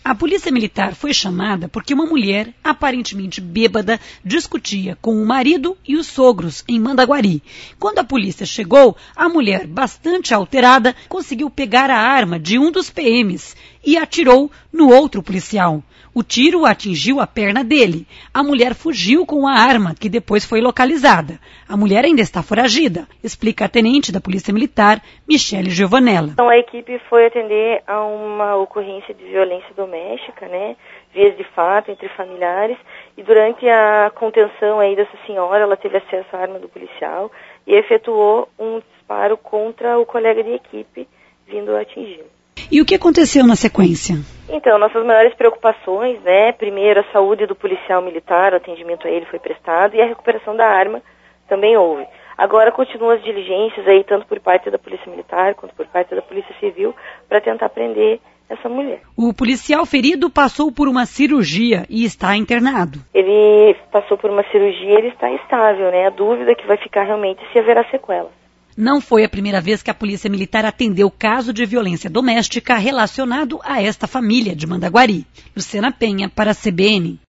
A polícia militar foi chamada porque uma mulher, aparentemente bêbada, discutia com o marido e os sogros em Mandaguari. Quando a polícia chegou, a mulher, bastante alterada, conseguiu pegar a arma de um dos PMs e atirou no outro policial. O tiro atingiu a perna dele. A mulher fugiu com a arma, que depois foi localizada. A mulher ainda está foragida, explica a tenente da Polícia Militar, Michele Giovanella. Então a equipe foi atender a uma ocorrência de violência doméstica, vias de fato entre familiares, e durante a contenção aí dessa senhora, ela teve acesso à arma do policial e efetuou um disparo contra o colega de equipe, vindo a atingi-lo. E o que aconteceu na sequência? Então, nossas maiores preocupações, primeiro a saúde do policial militar, o atendimento a ele foi prestado e a recuperação da arma também houve. Agora continuam as diligências aí, tanto por parte da Polícia Militar quanto por parte da Polícia Civil, para tentar prender essa mulher. O policial ferido passou por uma cirurgia e está internado. Ele passou por uma cirurgia, ele está estável, A dúvida que vai ficar realmente se haverá sequelas. Não foi a primeira vez que a Polícia Militar atendeu caso de violência doméstica relacionado a esta família de Mandaguari. Luciana Penha, para a CBN.